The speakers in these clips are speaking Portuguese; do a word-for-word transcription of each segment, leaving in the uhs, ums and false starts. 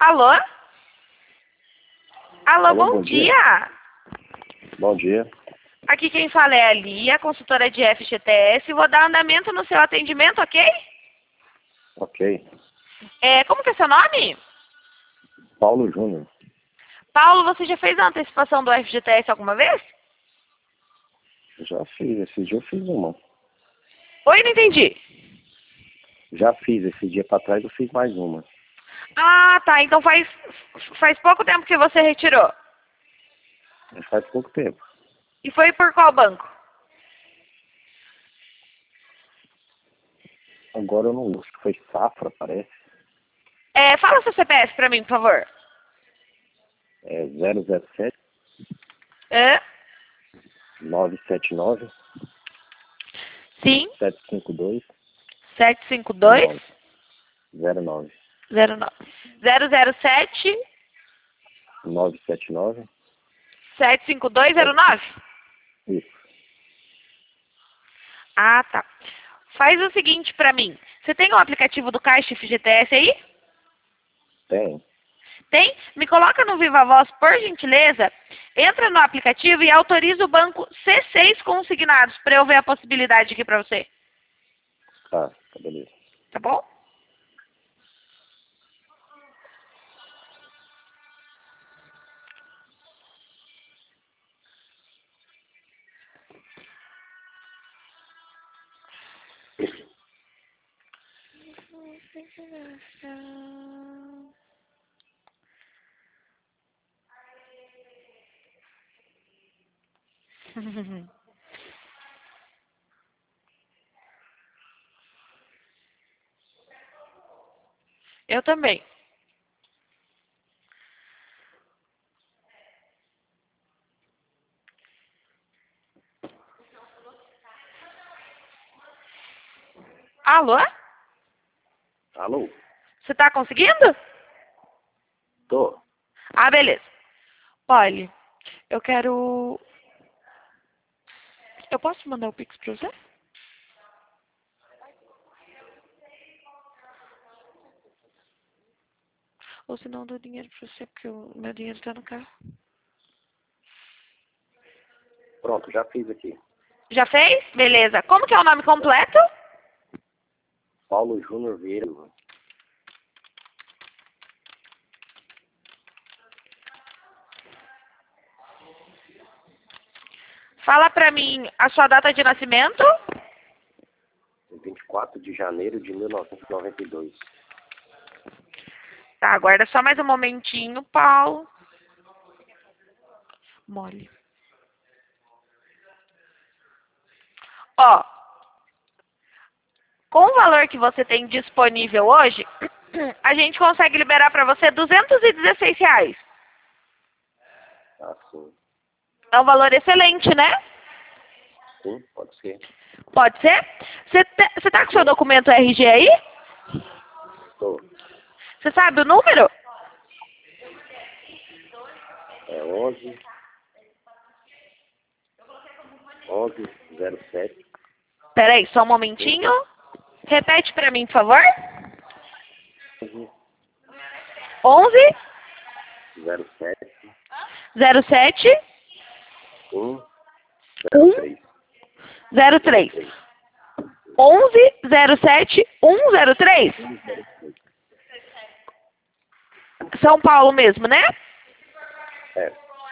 Alô? Alô, Alô, bom, bom dia. dia. Bom dia. Aqui quem fala é a Lia, consultora de F G T S. Vou dar andamento no seu atendimento, ok? Ok. É, como que é seu nome? Paulo Júnior. Paulo, você já fez a antecipação do F G T S alguma vez? Já fiz, esse dia eu fiz uma. Oi, não entendi. Já fiz, esse dia pra trás eu fiz mais uma. Ah, tá. Então faz, faz pouco tempo que você retirou. Mas faz pouco tempo. E foi por qual banco? Agora eu não acho que foi Safra, parece. É, fala seu C P F pra mim, por favor. É zero zero sete, É? nove sete nove, Sim. sete cinco dois, sete cinco dois zero nove. zero nove. zero zero sete nove sete nove. sete cinco dois zero nove. Isso. Ah, tá. Faz o seguinte pra mim. Você tem o aplicativo do Caixa F G T S aí? Tem. Tem? Me coloca no Viva Voz, por gentileza. Entra no aplicativo e autoriza o banco C seis consignados para eu ver a possibilidade aqui pra você. Tá, tá beleza. Tá bom? Eu também. Alô? Alô? Você tá conseguindo? Tô. Ah, beleza. Olha, eu quero... Eu posso mandar o Pix pra você? Ou se não, eu dou dinheiro pra você, porque o meu dinheiro tá no carro. Pronto, já fiz aqui. Já fez? Beleza. Como que é o nome completo? Paulo Júnior Vieira. Fala pra mim a sua data de nascimento. vinte e quatro de janeiro de mil novecentos e noventa e dois. Tá, aguarda só mais um momentinho, Paulo. Mole. Ó, com o valor que você tem disponível hoje, a gente consegue liberar pra você duzentos e dezesseis reais. Ah, sim. É um valor excelente, né? Sim, pode ser. Pode ser? Você te- você tá com seu documento R G aí? Tô. Você sabe o número? É onze, onze, zero sete, Peraí, só um momentinho. Repete pra mim, por favor. onze, onze, zero sete, zero sete, um, um, zero três. zero três. onze, zero sete, um, zero três. São Paulo mesmo, né? É,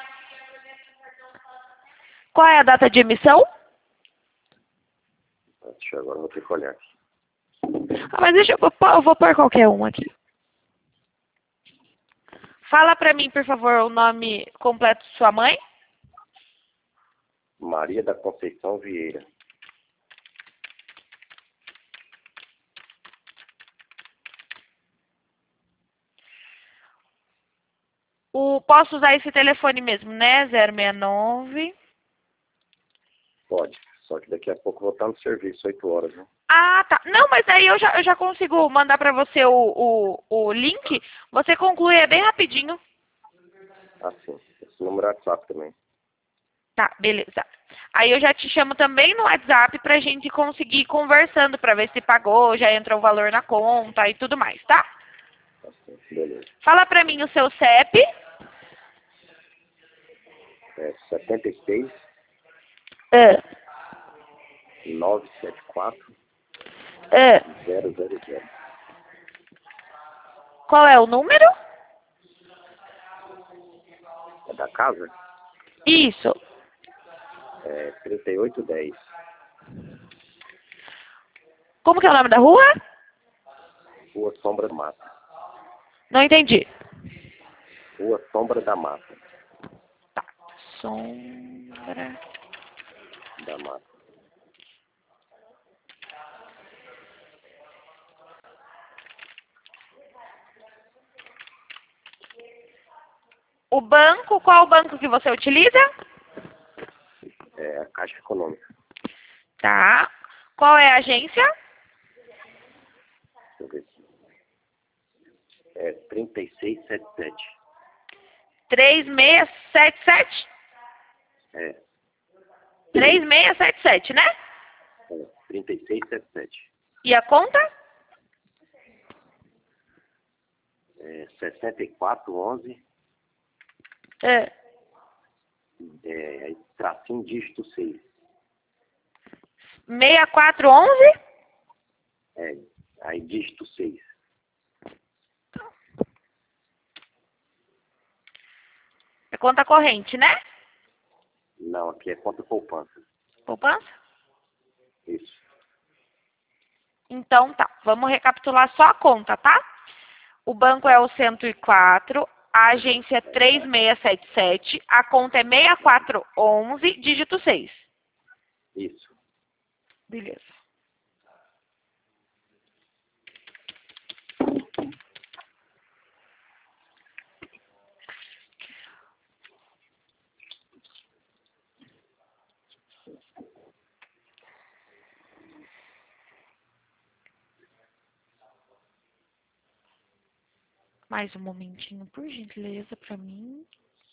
Qual é a data de emissão? deixa eu agora, vou ter que olhar aqui. Ah, mas deixa eu, eu vou eu vou pôr qualquer um aqui. Fala pra mim, por favor, o nome completo de sua mãe. Maria da Conceição Vieira. O, posso usar esse telefone mesmo, né? zero seis nove. Pode, só que daqui a pouco eu vou estar no serviço, oito horas, né? Ah, tá. Não, mas aí eu já, eu já consigo mandar pra você o, o, o link. Você conclui, é bem rapidinho. Ah, sim. Esse número é WhatsApp também. Tá, beleza. Aí eu já te chamo também no WhatsApp pra gente conseguir ir conversando pra ver se pagou, já entra o valor na conta e tudo mais, tá? Tá sim. Beleza. Fala pra mim o seu C E P. É setenta e seis, Ah, novecentos e setenta e quatro, ah. zero zero zero. Qual é o número? É da casa? Isso. É trinta e oito dez. Como que é o nome da rua? Rua Sombra da Mata. Não entendi. Rua Sombra da Mata. Tá. Sombra. Da Mata. O banco, qual o banco que você utiliza? É a Caixa Econômica. Tá. Qual é a agência? Deixa eu ver aqui. É trinta e seis setenta e sete. três seis sete sete? É. três seis sete sete, né? É trinta e seis setenta e sete. E a conta? É sessenta e quatro onze. É. É, aí, tracinho dígito seis. seis quatro um um? É, aí dígito seis. É conta corrente, né? Não, aqui é conta poupança. Poupança? Isso. Então tá. Vamos recapitular só a conta, tá? O banco é o cento e quatro, a agência é três seis sete sete, a conta é seis quatro um um, dígito seis. Isso. Beleza. Mais um momentinho, por gentileza, pra mim.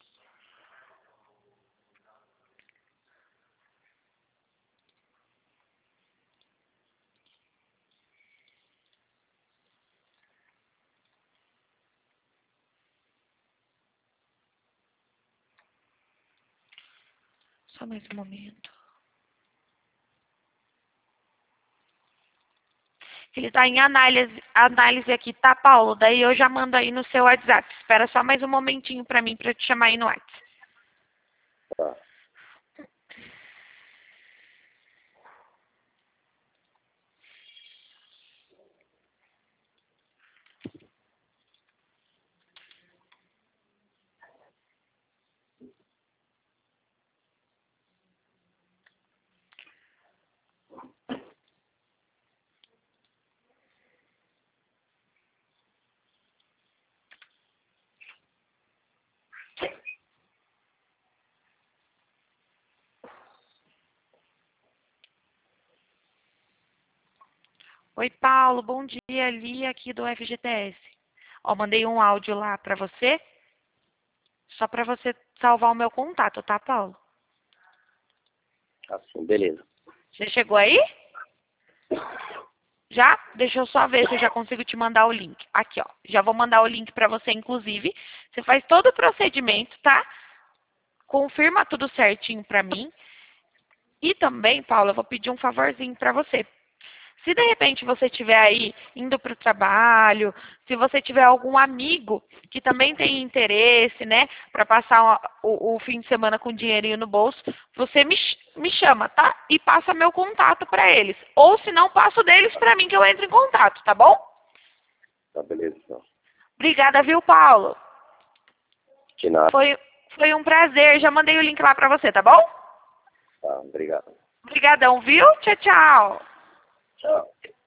Só mais um momento. Ele tá em análise, análise aqui, tá, Paulo? Daí eu já mando aí no seu WhatsApp. Espera só mais um momentinho pra mim, pra te chamar aí no WhatsApp. Tá. Oi, Paulo, bom dia, Lia aqui do F G T S. Ó, mandei um áudio lá pra você, só pra você salvar o meu contato, tá, Paulo? Assim, beleza. Você chegou aí? Já? Deixa eu só ver se eu já consigo te mandar o link. Aqui, ó. Já vou mandar o link pra você, inclusive. Você faz todo o procedimento, tá? Confirma tudo certinho pra mim. E também, Paulo, eu vou pedir um favorzinho pra você. Se de repente você estiver aí indo para o trabalho, se você tiver algum amigo que também tem interesse, né, para passar o, o fim de semana com dinheirinho no bolso, você me, me chama, tá? E passa meu contato para eles. Ou se não, passa o deles para mim que eu entro em contato, tá bom? Tá, beleza, então. Obrigada, viu, Paulo? De nada. Foi, foi um prazer. Já mandei o link lá para você, tá bom? Tá, obrigado. Obrigadão, viu? Tchau, tchau. Tchau.